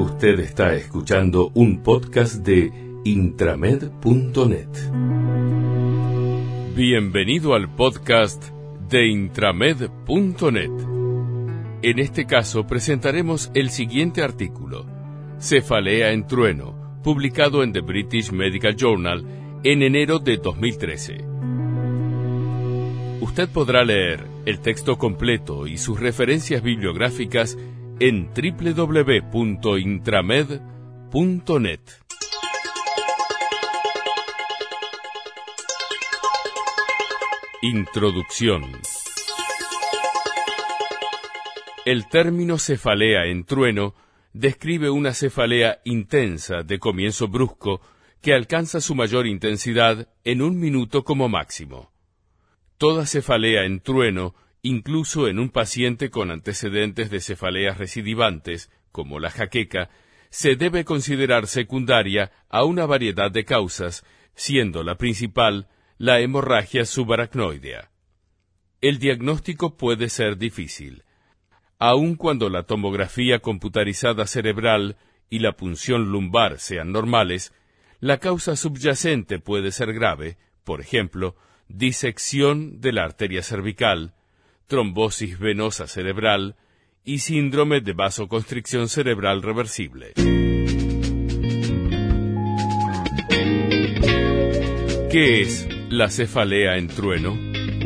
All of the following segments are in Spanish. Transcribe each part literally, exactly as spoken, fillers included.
Usted está escuchando un podcast de intramed punto net. Bienvenido al podcast de intramed punto net. En este caso presentaremos el siguiente artículo: Cefalea en trueno, publicado en The British Medical Journal en enero de dos mil trece. Usted podrá leer el texto completo y sus referencias bibliográficas en doble u doble u doble u punto intramed punto net. Introducción. El término cefalea en trueno describe una cefalea intensa de comienzo brusco que alcanza su mayor intensidad en un minuto como máximo. Toda cefalea en trueno, incluso en un paciente con antecedentes de cefaleas recidivantes, como la jaqueca, se debe considerar secundaria a una variedad de causas, siendo la principal la hemorragia subaracnoidea. El diagnóstico puede ser difícil. Aun cuando la tomografía computarizada cerebral y la punción lumbar sean normales, la causa subyacente puede ser grave, por ejemplo, disección de la arteria cervical, trombosis venosa cerebral y síndrome de vasoconstricción cerebral reversible. ¿Qué es la cefalea en trueno?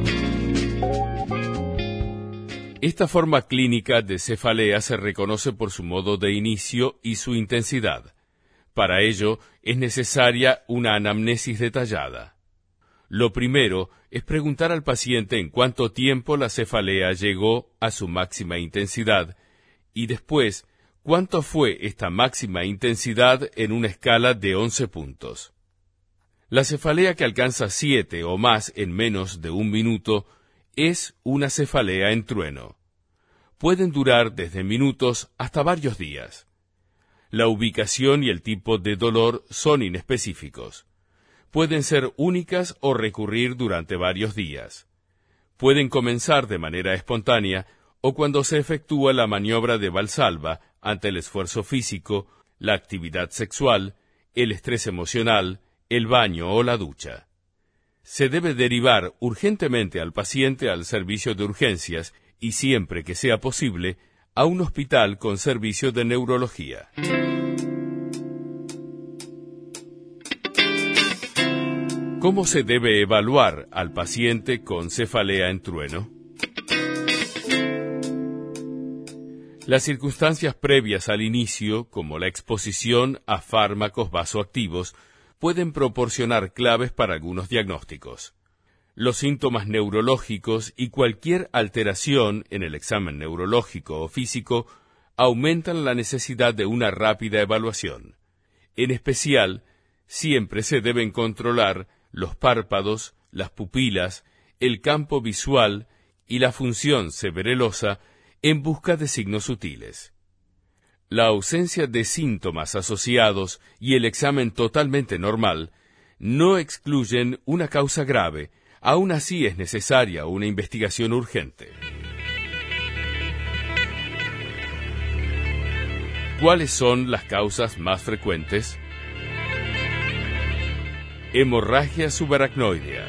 Esta forma clínica de cefalea se reconoce por su modo de inicio y su intensidad. Para ello es necesaria una anamnesis detallada. Lo primero es preguntar al paciente en cuánto tiempo la cefalea llegó a su máxima intensidad y después cuánto fue esta máxima intensidad en una escala de once puntos. La cefalea que alcanza siete o más en menos de un minuto es una cefalea en trueno. Pueden durar desde minutos hasta varios días. La ubicación y el tipo de dolor son inespecíficos. Pueden ser únicas o recurrir durante varios días. Pueden comenzar de manera espontánea o cuando se efectúa la maniobra de Valsalva ante el esfuerzo físico, la actividad sexual, el estrés emocional, el baño o la ducha. Se debe derivar urgentemente al paciente al servicio de urgencias y, siempre que sea posible, a un hospital con servicio de neurología. ¿Cómo se debe evaluar al paciente con cefalea en trueno? Las circunstancias previas al inicio, como la exposición a fármacos vasoactivos, pueden proporcionar claves para algunos diagnósticos. Los síntomas neurológicos y cualquier alteración en el examen neurológico o físico aumentan la necesidad de una rápida evaluación. En especial, siempre se deben controlar los párpados, las pupilas, el campo visual y la función cerebelosa en busca de signos sutiles. La ausencia de síntomas asociados y el examen totalmente normal no excluyen una causa grave. Aún así es necesaria una investigación urgente. ¿Cuáles son las causas más frecuentes? Hemorragia subaracnoidea.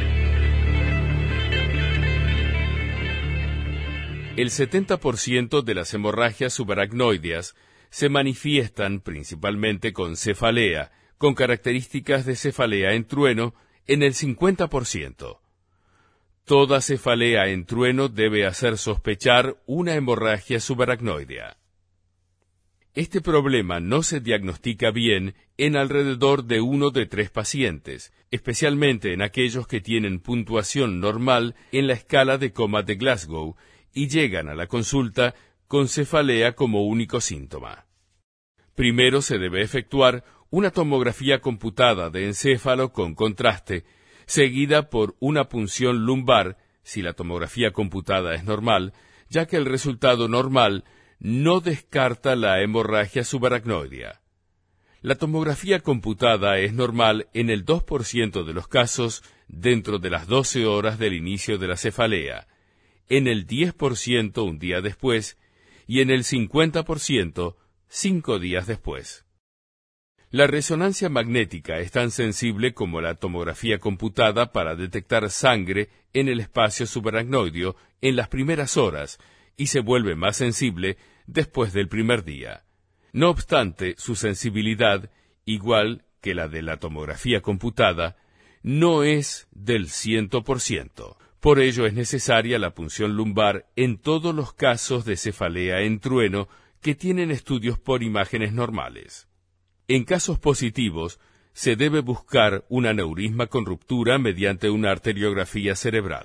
El setenta por ciento de las hemorragias subaracnoideas se manifiestan principalmente con cefalea, con características de cefalea en trueno en el cincuenta por ciento. Toda cefalea en trueno debe hacer sospechar una hemorragia subaracnoidea. Este problema no se diagnostica bien en alrededor de uno de tres pacientes, especialmente en aquellos que tienen puntuación normal en la escala de coma de Glasgow y llegan a la consulta con cefalea como único síntoma. Primero se debe efectuar una tomografía computada de encéfalo con contraste, seguida por una punción lumbar, si la tomografía computada es normal, ya que el resultado normal no descarta la hemorragia subaracnoidea. La tomografía computada es normal en el dos por ciento de los casos dentro de las doce horas del inicio de la cefalea, en el diez por ciento un día después y en el cincuenta por ciento cinco días después. La resonancia magnética es tan sensible como la tomografía computada para detectar sangre en el espacio subaracnoideo en las primeras horas y se vuelve más sensible después del primer día. No obstante, su sensibilidad, igual que la de la tomografía computada, no es del cien por ciento. Por ello es necesaria la punción lumbar en todos los casos de cefalea en trueno que tienen estudios por imágenes normales. En casos positivos, se debe buscar un aneurisma con ruptura mediante una arteriografía cerebral.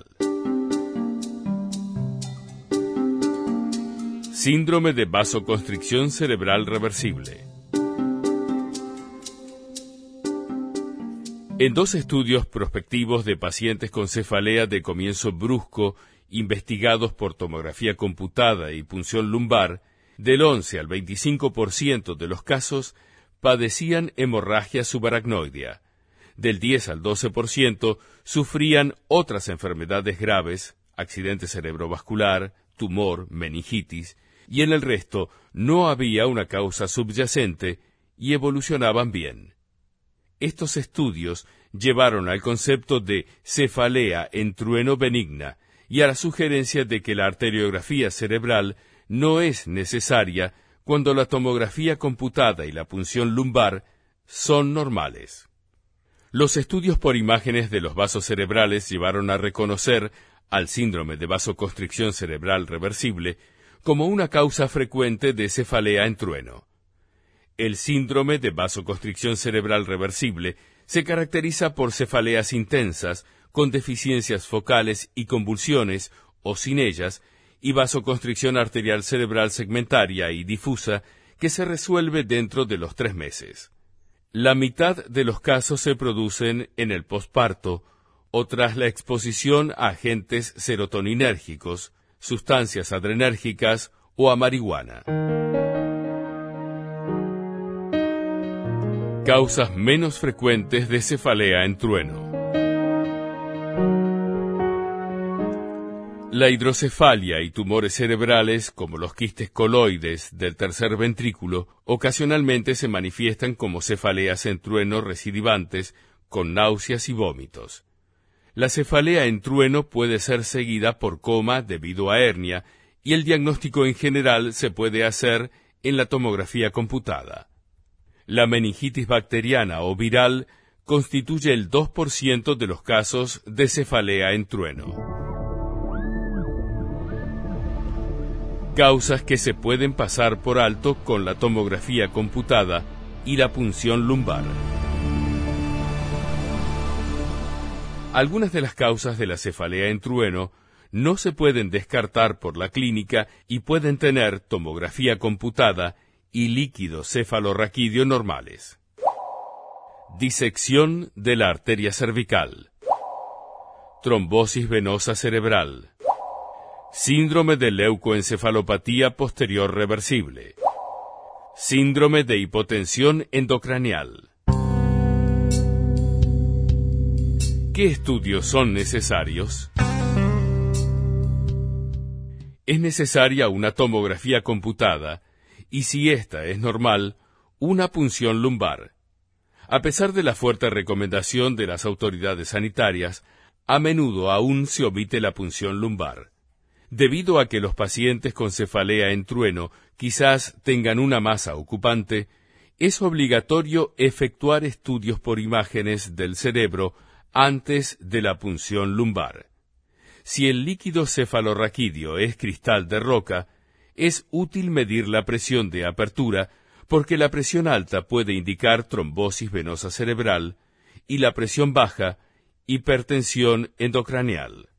Síndrome de vasoconstricción cerebral reversible. En dos estudios prospectivos de pacientes con cefalea de comienzo brusco, investigados por tomografía computada y punción lumbar, del once al veinticinco por ciento de los casos padecían hemorragia subaracnoidea. Del diez al doce por ciento sufrían otras enfermedades graves, accidente cerebrovascular, tumor, meningitis, y en el resto no había una causa subyacente y evolucionaban bien. Estos estudios llevaron al concepto de cefalea en trueno benigna y a la sugerencia de que la arteriografía cerebral no es necesaria cuando la tomografía computada y la punción lumbar son normales. Los estudios por imágenes de los vasos cerebrales llevaron a reconocer al síndrome de vasoconstricción cerebral reversible como una causa frecuente de cefalea en trueno. El síndrome de vasoconstricción cerebral reversible se caracteriza por cefaleas intensas, con deficiencias focales y convulsiones, o sin ellas, y vasoconstricción arterial cerebral segmentaria y difusa, que se resuelve dentro de los tres meses. La mitad de los casos se producen en el posparto, o tras la exposición a agentes serotoninérgicos, sustancias adrenérgicas o a marihuana. Causas menos frecuentes de cefalea en trueno. La hidrocefalia y tumores cerebrales, como los quistes coloides del tercer ventrículo, ocasionalmente se manifiestan como cefaleas en trueno recidivantes, con náuseas y vómitos. La cefalea en trueno puede ser seguida por coma debido a hernia, y el diagnóstico en general se puede hacer en la tomografía computada. La meningitis bacteriana o viral constituye el dos por ciento de los casos de cefalea en trueno. Causas que se pueden pasar por alto con la tomografía computada y la punción lumbar. Algunas de las causas de la cefalea en trueno no se pueden descartar por la clínica y pueden tener tomografía computada y líquido cefalorraquídeo normales. Disección de la arteria cervical. Trombosis venosa cerebral. Síndrome de leucoencefalopatía posterior reversible. Síndrome de hipotensión endocraneal. ¿Qué estudios son necesarios? Es necesaria una tomografía computada y, si ésta es normal, una punción lumbar. A pesar de la fuerte recomendación de las autoridades sanitarias, a menudo aún se omite la punción lumbar. Debido a que los pacientes con cefalea en trueno quizás tengan una masa ocupante, es obligatorio efectuar estudios por imágenes del cerebro antes de la punción lumbar. Si el líquido cefalorraquídeo es cristal de roca, es útil medir la presión de apertura porque la presión alta puede indicar trombosis venosa cerebral y la presión baja, hipertensión endocraneal.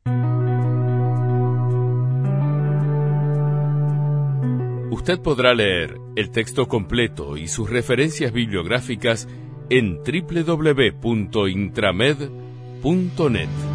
Usted podrá leer el texto completo y sus referencias bibliográficas en doble u doble u doble u punto intramed punto net.